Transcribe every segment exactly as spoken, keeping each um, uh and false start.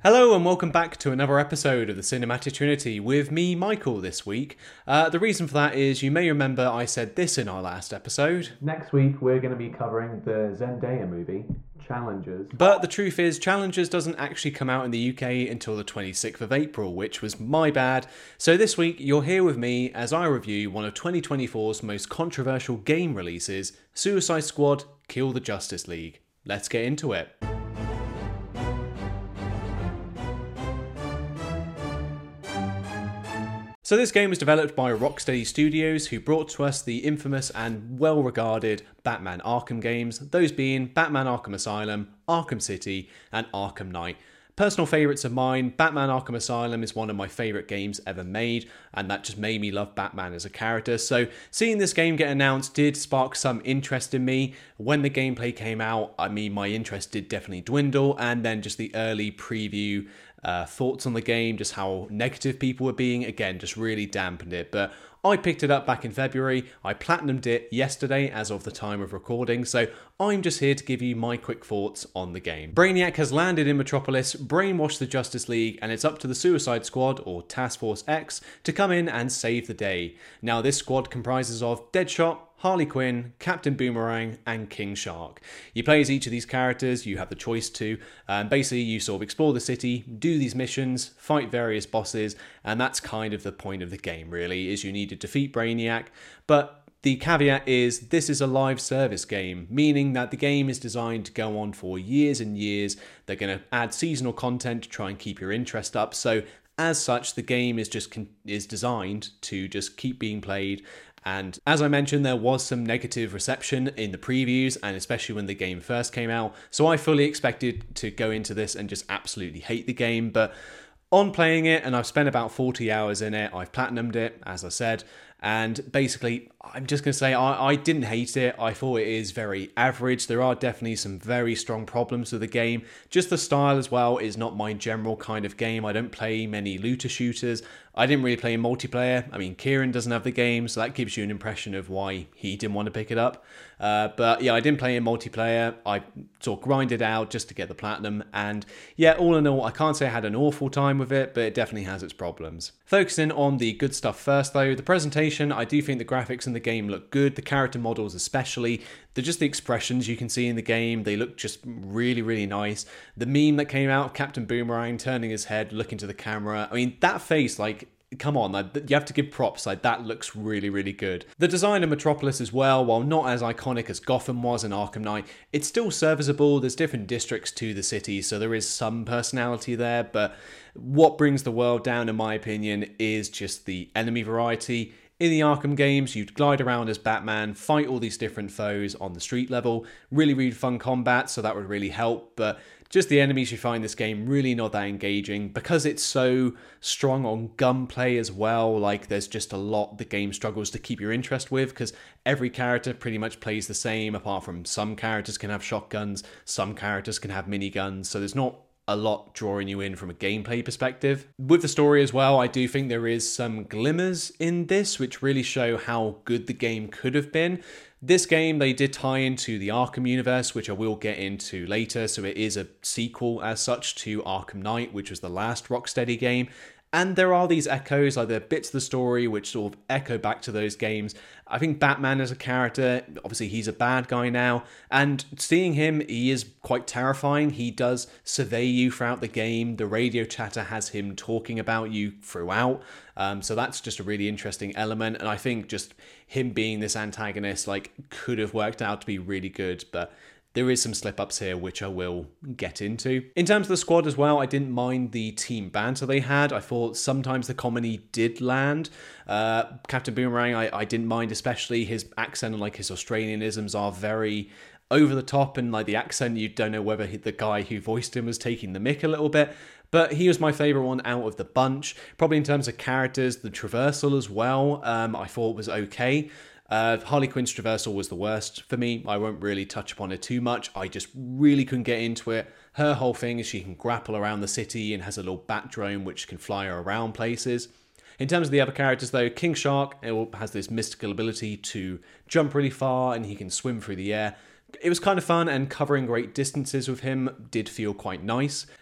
Hello and welcome back to another episode of the Cinematic Trinity with me, Michael, this week. Uh, the reason for that is you may remember I said this in our last episode. Next week we're going to be covering the Zendaya movie, Challengers. But the truth is, Challengers doesn't actually come out in the U K until the twenty-sixth of April, which was my bad. So this week you're here with me as I review one of twenty twenty-four's most controversial game releases, Suicide Squad: Kill the Justice League. Let's get into it. So this game was developed by Rocksteady Studios, who brought to us the infamous and well-regarded Batman Arkham games, those being Batman Arkham Asylum, Arkham City, and Arkham Knight. Personal favourites of mine, Batman Arkham Asylum is one of my favourite games ever made, and that just made me love Batman as a character. So seeing this game get announced did spark some interest in me. When the gameplay came out, I mean, my interest did definitely dwindle, and then just the early preview uh, thoughts on the game, just how negative people were being, again, just really dampened it. But I picked it up back in February, I platinumed it yesterday as of the time of recording, so I'm just here to give you my quick thoughts on the game. Brainiac has landed in Metropolis, brainwashed the Justice League, and it's up to the Suicide Squad, or Task Force X, to come in and save the day. Now this squad comprises of Deadshot, Harley Quinn, Captain Boomerang, and King Shark. You play as each of these characters, you have the choice to, and basically you sort of explore the city, do these missions, fight various bosses, and that's kind of the point of the game really, is you need to defeat Brainiac, but the caveat is this is a live service game, meaning that the game is designed to go on for years and years. They're going to add seasonal content to try and keep your interest up, so as such, the game is just con- is designed to just keep being played. And as I mentioned, there was some negative reception in the previews, and especially when the game first came out. So I fully expected to go into this and just absolutely hate the game. But on playing it, and I've spent about forty hours in it, I've platinumed it, as I said. And basically, I'm just going to say I, I didn't hate it. I thought it is very average. There are definitely some very strong problems with the game. Just the style as well is not my general kind of game. I don't play many looter shooters. I didn't really play in multiplayer. I mean, Kieran doesn't have the game, so that gives you an impression of why he didn't want to pick it up. Uh, but yeah, I didn't play in multiplayer. I sort of grinded out just to get the platinum. And yeah, all in all, I can't say I had an awful time with it, but it definitely has its problems. Focusing on the good stuff first though, the presentation, I do think the graphics in the game look good. The character models especially. They're just the expressions you can see in the game. They look just really, really nice. The meme that came out of Captain Boomerang turning his head, looking to the camera. I mean, that face, like, come on, like, you have to give props. Like, that looks really, really good. The design of Metropolis as well, while not as iconic as Gotham was in Arkham Knight, it's still serviceable. There's different districts to the city, so there is some personality there. But what brings the world down, in my opinion, is just the enemy variety. In the Arkham games, you'd glide around as Batman, fight all these different foes on the street level. Really, really fun combat, so that would really help. But just the enemies you find in this game, really not that engaging. Because it's so strong on gunplay as well, like there's just a lot the game struggles to keep your interest with, because every character pretty much plays the same, apart from some characters can have shotguns, some characters can have miniguns, so there's not a lot drawing you in from a gameplay perspective. With the story as well, I do think there is some glimmers in this which really show how good the game could have been. This game, they did tie into the Arkham universe, which I will get into later, so it is a sequel as such to Arkham Knight, which was the last Rocksteady game. And there are these echoes, like there are bits of the story which sort of echo back to those games. I think Batman as a character, obviously he's a bad guy now, and seeing him, he is quite terrifying. He does survey you throughout the game. The radio chatter has him talking about you throughout. Um, so that's just a really interesting element. And I think just him being this antagonist, like, could have worked out to be really good, but there is some slip-ups here, which I will get into. In terms of the squad as well, I didn't mind the team banter they had. I thought sometimes the comedy did land. Uh, Captain Boomerang, I, I didn't mind, especially his accent and like his Australianisms are very over the top, and like the accent, you don't know whether he, the guy who voiced him was taking the mick a little bit. But he was my favourite one out of the bunch. Probably in terms of characters, the traversal as well, um, I thought was okay. Uh, Harley Quinn's traversal was the worst for me. I won't really touch upon it too much. I just really couldn't get into it. Her whole thing is she can grapple around the city and has a little bat drone which can fly her around places. In terms of the other characters though, King Shark has this mystical ability to jump really far and he can swim through the air. It was kind of fun, and covering great distances with him did feel quite nice.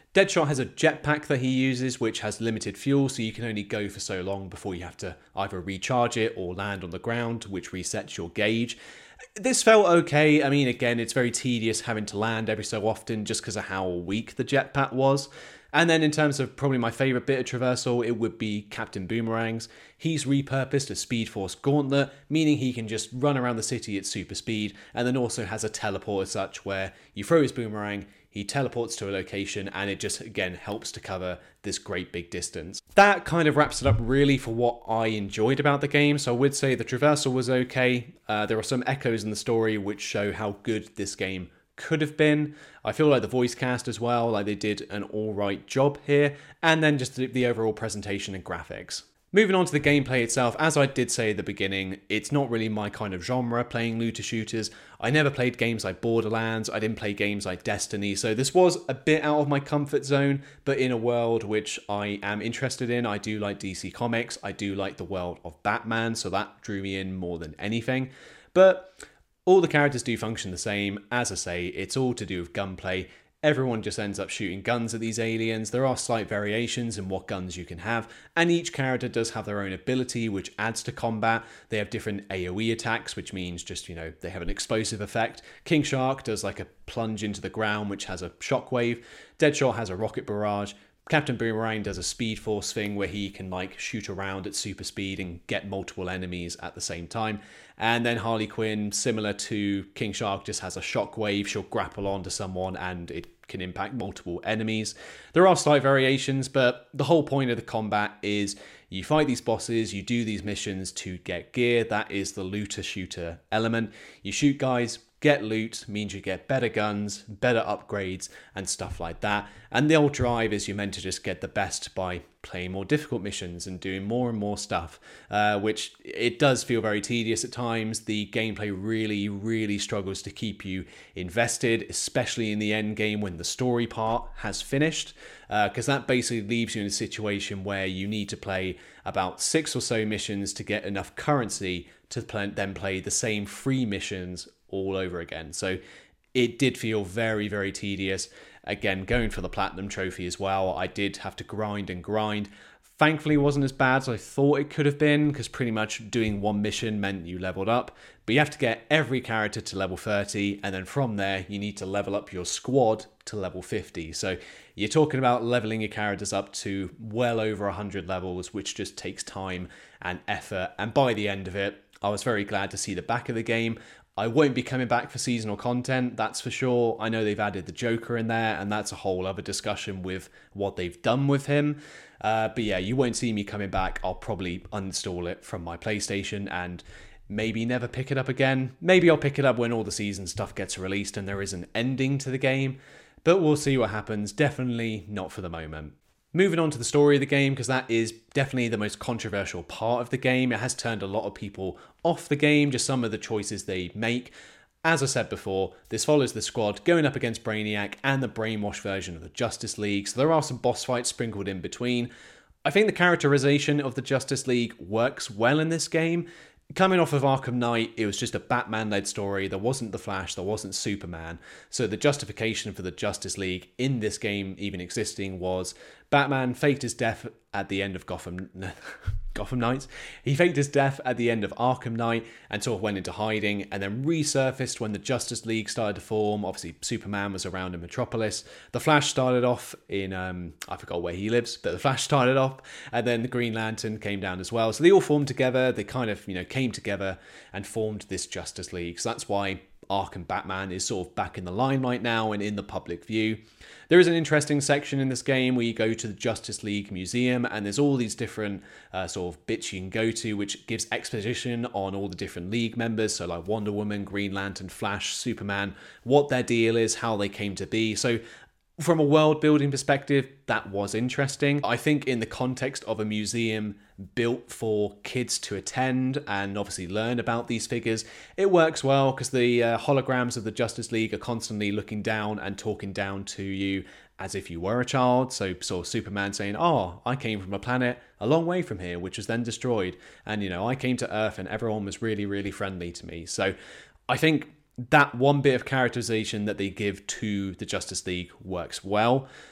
Deadshot has a jetpack that he uses, which has limited fuel, so you can only go for so long before you have to either recharge it or land on the ground, which resets your gauge. This felt okay. I mean, again, it's very tedious having to land every so often just because of how weak the jetpack was. And then in terms of probably my favourite bit of traversal, it would be Captain Boomerang's. He's repurposed a Speed Force Gauntlet, meaning he can just run around the city at super speed, and then also has a teleport as such where you throw his boomerang, he teleports to a location, and it just, again, helps to cover this great big distance. That kind of wraps it up really for what I enjoyed about the game. So I would say the traversal was okay. Uh, there are some echoes in the story which show how good this game could have been. I feel like the voice cast as well, like they did an alright job here, and then just the, the overall presentation and graphics. Moving on to the gameplay itself, as I did say at the beginning, it's not really my kind of genre, playing looter shooters. I never played games like Borderlands, I didn't play games like Destiny, so this was a bit out of my comfort zone, but in a world which I am interested in. I do like D C Comics, I do like the world of Batman, so that drew me in more than anything. But all the characters do function the same. As I say, it's all to do with gunplay. Everyone just ends up shooting guns at these aliens. There are slight variations in what guns you can have, and each character does have their own ability, which adds to combat. They have different A O E attacks, which means just, you know, they have an explosive effect. King Shark does like a plunge into the ground, which has a shockwave. Deadshot has a rocket barrage. Captain Boomerang does a Speed Force thing where he can like shoot around at super speed and get multiple enemies at the same time. And then Harley Quinn, similar to King Shark, just has a shockwave. She'll grapple onto someone and it can impact multiple enemies. There are slight variations, but the whole point of the combat is you fight these bosses, you do these missions to get gear. That is the looter shooter element. You shoot guys, get loot, means you get better guns, better upgrades, and stuff like that. And the old drive is you're meant to just get the best by playing more difficult missions and doing more and more stuff, uh, which it does feel very tedious at times. The gameplay really, really struggles to keep you invested, especially in the end game when the story part has finished, because uh, that basically leaves you in a situation where you need to play about six or so missions to get enough currency to play, then play the same three missions all over again. So it did feel very, very tedious. Again, going for the platinum trophy as well, I did have to grind and grind. Thankfully, it wasn't as bad as I thought it could have been, because pretty much doing one mission meant you leveled up. But you have to get every character to level thirty, and then from there, you need to level up your squad to level fifty. So you're talking about leveling your characters up to well over one hundred levels, which just takes time and effort. And by the end of it, I was very glad to see the back of the game. I won't be coming back for seasonal content, that's for sure. I know they've added the Joker in there, and that's a whole other discussion with what they've done with him. Uh, but yeah, you won't see me coming back. I'll probably uninstall it from my PlayStation and maybe never pick it up again. Maybe I'll pick it up when all the season stuff gets released and there is an ending to the game. But we'll see what happens. Definitely not for the moment. Moving on to the story of the game, because that is definitely the most controversial part of the game. It has turned a lot of people off the game, just some of the choices they make. As I said before, this follows the squad going up against Brainiac and the brainwashed version of the Justice League, so there are some boss fights sprinkled in between. I think the characterization of the Justice League works well in this game. Coming off of Arkham Knight, it was just a Batman-led story. There wasn't the Flash, there wasn't Superman. So the justification for the Justice League in this game even existing was Batman faked his death at the end of Gotham... Gotham Knights. He faked his death at the end of Arkham Knight and sort of went into hiding and then resurfaced when the Justice League started to form. Obviously, Superman was around in Metropolis. The Flash started off in, um, I forgot where he lives, but the Flash started off, and then the Green Lantern came down as well. So they all formed together. They kind of, you know, came together and formed this Justice League. So that's why Arkham Batman is sort of back in the limelight now and in the public view. There is an interesting section in this game where you go to the Justice League Museum, and there's all these different uh, sort of bits you can go to, which gives exposition on all the different League members, so like Wonder Woman, Green Lantern, Flash, Superman, what their deal is, how they came to be. So from a world building perspective, that was interesting. I think in the context of a museum built for kids to attend and obviously learn about these figures, it works well because the uh, holograms of the Justice League are constantly looking down and talking down to you as if you were a child. So sort of Superman saying, oh, I came from a planet a long way from here, which was then destroyed. And, you know, I came to Earth and everyone was really, really friendly to me. So I think that one bit of characterization that they give to the Justice League works well.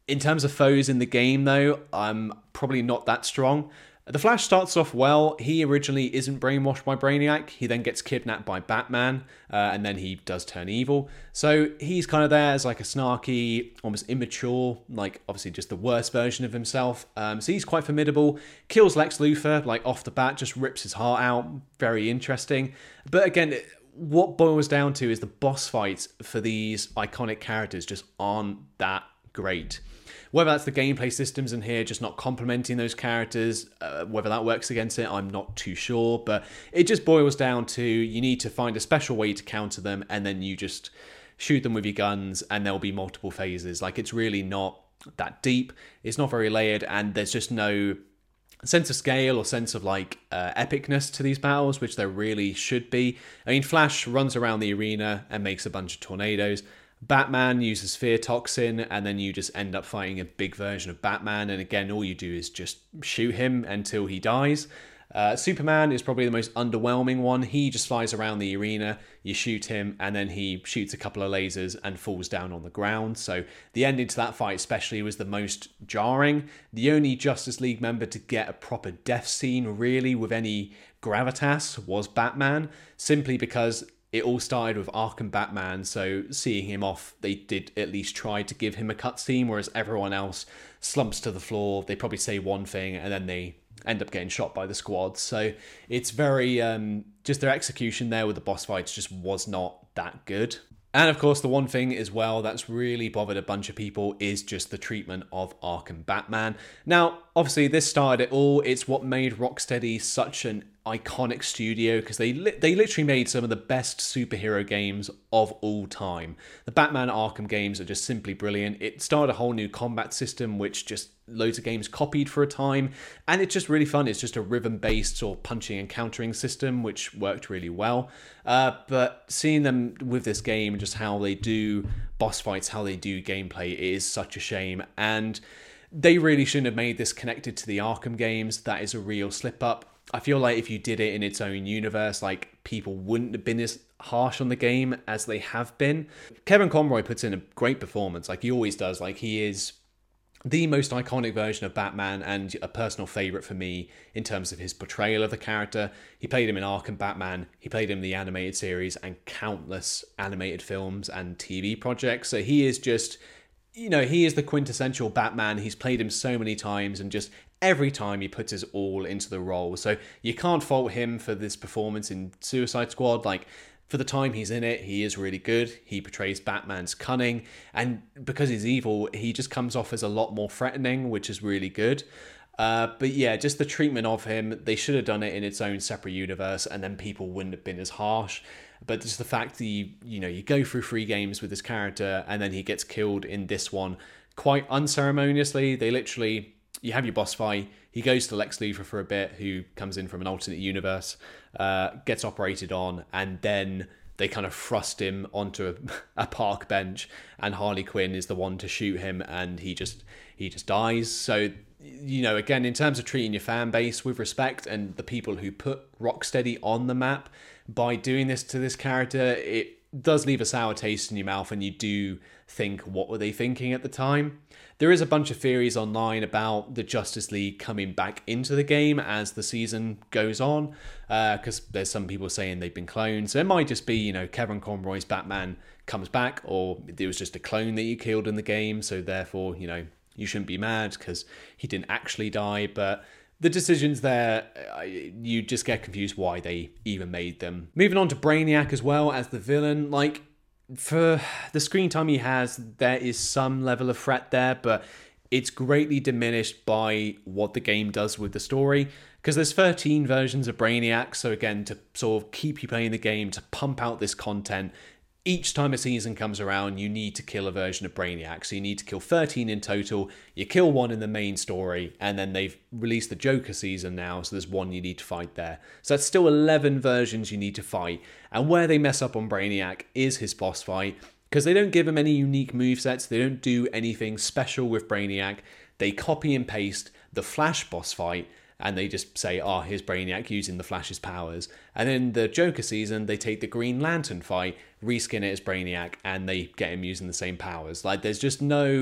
In terms of foes in the game, though, I'm probably not that strong. The Flash starts off well. He originally isn't brainwashed by Brainiac. He then gets kidnapped by Batman, uh, and then he does turn evil. So he's kind of there as like a snarky, almost immature, like obviously just the worst version of himself. Um, so he's quite formidable. Kills Lex Luthor, like off the bat, just rips his heart out. Very interesting. But again, what boils down to is the boss fights for these iconic characters just aren't that great. Whether that's the gameplay systems in here just not complementing those characters, uh, whether that works against it, I'm not too sure. But it just boils down to you need to find a special way to counter them, and then you just shoot them with your guns, and there'll be multiple phases. Like, it's really not that deep. It's not very layered, and there's just no sense of scale or sense of like uh, epicness to these battles, which there really should be. I mean, Flash runs around the arena and makes a bunch of tornadoes. Batman uses fear toxin, and then you just end up fighting a big version of Batman, and again all you do is just shoot him until he dies. Uh, Superman is probably the most underwhelming one. He just flies around the arena, you shoot him, and then he shoots a couple of lasers and falls down on the ground. So the ending to that fight especially was the most jarring. The only Justice League member to get a proper death scene really with any gravitas was Batman, simply because it all started with Arkham Batman, so seeing him off, they did at least try to give him a cutscene, whereas everyone else slumps to the floor. They probably say one thing, and then they end up getting shot by the squad. So it's very, um, just their execution there with the boss fights just was not that good. And of course, the one thing as well that's really bothered a bunch of people is just the treatment of Arkham Batman. Now, obviously, this started it all. It's what made Rocksteady such an iconic studio, because they li- they literally made some of the best superhero games of all time. The Batman Arkham games are just simply brilliant. It started a whole new combat system, which just loads of games copied for a time, and it's just really fun. It's just a rhythm-based sort of punching and countering system, which worked really well. Uh, but seeing them with this game, just how they do boss fights, how they do gameplay, it is such a shame. And they really shouldn't have made this connected to the Arkham games. That is a real slip-up. I feel like if you did it in its own universe, like, people wouldn't have been as harsh on the game as they have been. Kevin Conroy puts in a great performance, like he always does. Like, he is the most iconic version of Batman and a personal favourite for me in terms of his portrayal of the character. He played him in Arkham Batman, he played him in the animated series and countless animated films and T V projects. So he is just, you know, he is the quintessential Batman. He's played him so many times, and just every time he puts his all into the role. So you can't fault him for this performance in Suicide Squad. Like, for the time he's in it, he is really good. He portrays Batman's cunning, and because he's evil, he just comes off as a lot more threatening, which is really good. Uh, but yeah, just the treatment of him, they should have done it in its own separate universe, and then people wouldn't have been as harsh. But just the fact that you, you know, you go through three games with this character, and then he gets killed in this one quite unceremoniously. They literally, you have your boss fight, he goes to Lex Luthor for a bit, who comes in from an alternate universe, uh, gets operated on, and then they kind of thrust him onto a, a park bench, and Harley Quinn is the one to shoot him, and he just he just dies. So, you know, again, in terms of treating your fan base with respect and the people who put Rocksteady on the map, by doing this to this character, it does leave a sour taste in your mouth, and you do think, what were they thinking at the time? There is a bunch of theories online about the Justice League coming back into the game as the season goes on, because uh, there's some people saying they've been cloned. So it might just be, you know, Kevin Conroy's Batman comes back, or it was just a clone that you killed in the game, so therefore, you know, you shouldn't be mad because he didn't actually die. But the decisions there, you just get confused why they even made them. Moving on to Brainiac as well as the villain. Like, for the screen time he has, there is some level of threat there, but it's greatly diminished by what the game does with the story, because there's thirteen versions of Brainiac. So again, to sort of keep you playing the game, to pump out this content, each time a season comes around, you need to kill a version of Brainiac. So you need to kill thirteen in total. You kill one in the main story, and then they've released the Joker season now, so there's one you need to fight there. So that's still eleven versions you need to fight. And where they mess up on Brainiac is his boss fight, because they don't give him any unique movesets. They don't do anything special with Brainiac. They copy and paste the Flash boss fight, and they just say, oh, here's Brainiac using the Flash's powers. And then the Joker season, they take the Green Lantern fight, reskin it as Brainiac, and they get him using the same powers. Like, there's just no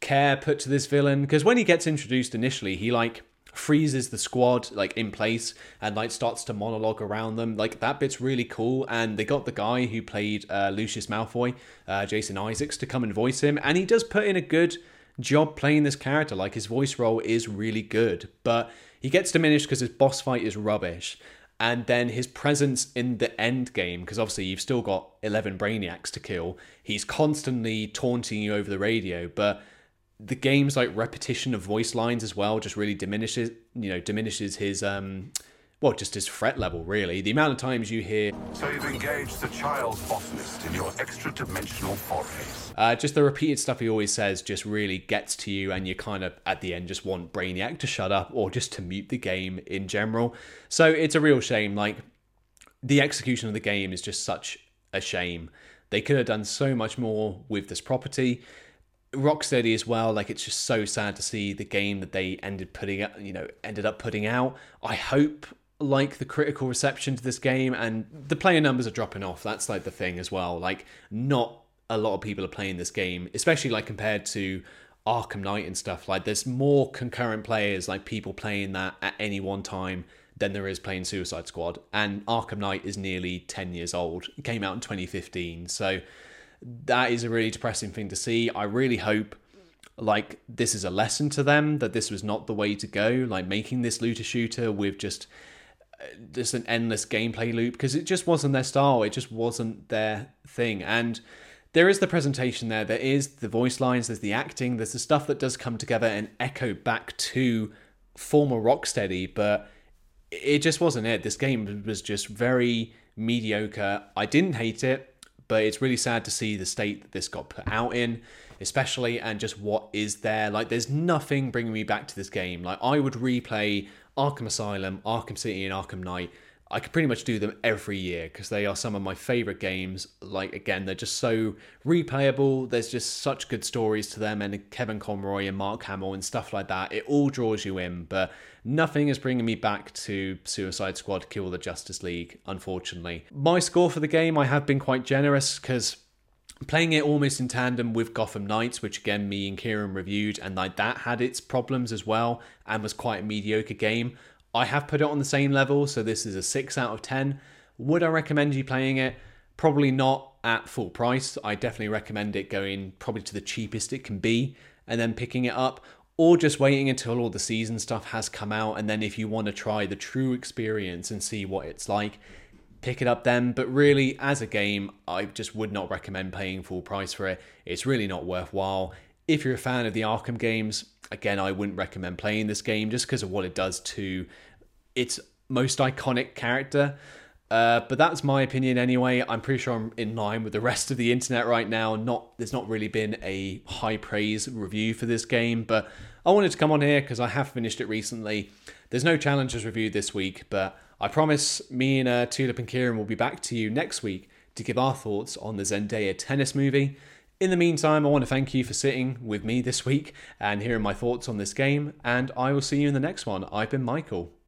care put to this villain, because when he gets introduced initially, he like freezes the squad like in place and like starts to monologue around them. Like that bit's really cool, and they got the guy who played uh, Lucius Malfoy, uh, Jason Isaacs, to come and voice him, and he does put in a good job playing this character. Like his voice role is really good, but he gets diminished because his boss fight is rubbish. And then his presence in the end game, because obviously you've still got eleven Brainiacs to kill, he's constantly taunting you over the radio, but the game's like repetition of voice lines as well just really diminishes, you know, diminishes his, um, well, just his threat level, really. The amount of times you hear... So you've engaged the child botanist in your extra-dimensional forays. Uh, just the repeated stuff he always says just really gets to you, and you kind of, at the end, just want Brainiac to shut up or just to mute the game in general. So it's a real shame. Like, the execution of the game is just such a shame. They could have done so much more with this property. Rocksteady as well, like it's just so sad to see the game that they ended putting out, you know, ended up putting out. I hope like the critical reception to this game, and the player numbers are dropping off. That's like the thing as well. Like not a lot of people are playing this game, especially like compared to Arkham Knight and stuff. Like there's more concurrent players, like people playing that at any one time than there is playing Suicide Squad. And Arkham Knight is nearly ten years old. It came out in twenty fifteen. So that is a really depressing thing to see. I really hope like this is a lesson to them, that this was not the way to go, like making this looter shooter with just just an endless gameplay loop, because it just wasn't their style. It just wasn't their thing. And there is the presentation there, there is the voice lines, there's the acting, there's the stuff that does come together and echo back to former Rocksteady, but it just wasn't it. This game was just very mediocre. I didn't hate it, but it's really sad to see the state that this got put out in, especially, and just what is there. Like, there's nothing bringing me back to this game. Like, I would replay Arkham Asylum, Arkham City, and Arkham Knight. I could pretty much do them every year because they are some of my favorite games. Like, again, they're just so replayable. There's just such good stories to them, and Kevin Conroy and Mark Hamill and stuff like that. It all draws you in, but nothing is bringing me back to Suicide Squad Kill the Justice League, unfortunately. My score for the game, I have been quite generous because playing it almost in tandem with Gotham Knights, which again, me and Kieran reviewed, and like that had its problems as well and was quite a mediocre game. I have put it on the same level, so this is a six out of ten. Would I recommend you playing it? Probably not at full price. I definitely recommend it going probably to the cheapest it can be and then picking it up, or just waiting until all the season stuff has come out, and then if you want to try the true experience and see what it's like, pick it up then. But really, as a game, I just would not recommend paying full price for it. It's really not worthwhile. If you're a fan of the Arkham games, again, I wouldn't recommend playing this game just because of what it does to its most iconic character. Uh, but that's my opinion anyway. I'm pretty sure I'm in line with the rest of the internet right now. Not There's not really been a high praise review for this game, but I wanted to come on here because I have finished it recently. There's no challenges reviewed this week, but I promise me and uh, Tulip and Kieran will be back to you next week to give our thoughts on the Zendaya tennis movie. In the meantime, I want to thank you for sitting with me this week and hearing my thoughts on this game, and I will see you in the next one. I've been Michael.